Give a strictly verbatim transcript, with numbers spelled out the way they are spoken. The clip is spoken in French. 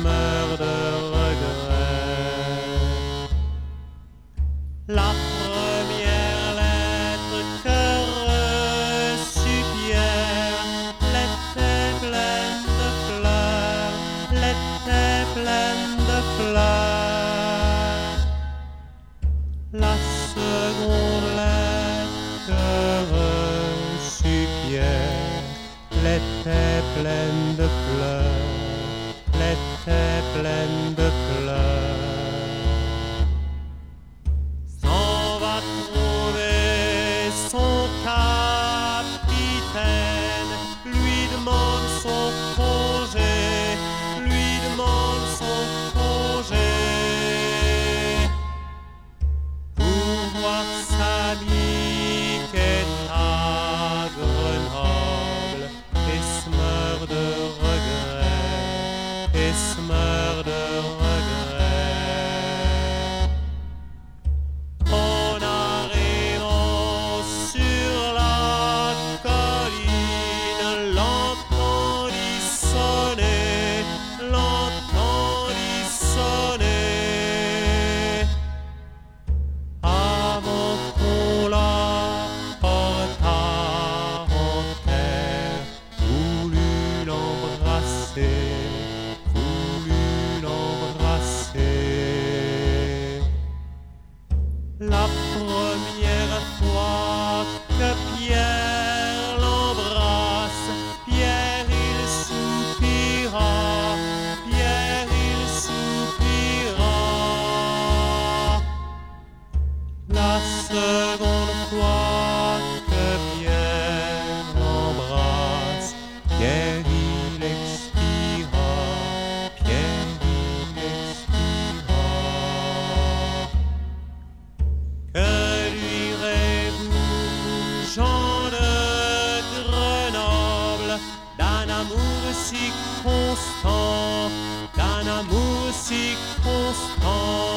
meurt de regret. La première lettre que reçut Pierre l'était pleine de fleurs, l'était pleine de fleurs. La seconde lettre que reçut Pierre l'était pleine de pleurs, l'était pleine de pleurs. S'en va trouver son capitaine, lui demande son congé, lui demande son congé. Pour voir sa vie qui est à Grenoble et se meurt de regret, et se meurt de regret. En arrivant sur la colline, l'entendit sonner, l'entendit sonner. Avant qu'on la portât en terre, voulut l'embrasser, voulut l'embrasser. La première fois que Pierre l'embrasse, Pierre il soupira, Pierre il soupira. La seconde fois que Pierre l'embrasse, Pierre il expira, Pierre il expira. Que direz-vous, gens de Grenoble, d'un amour si constant, d'un amour si constant?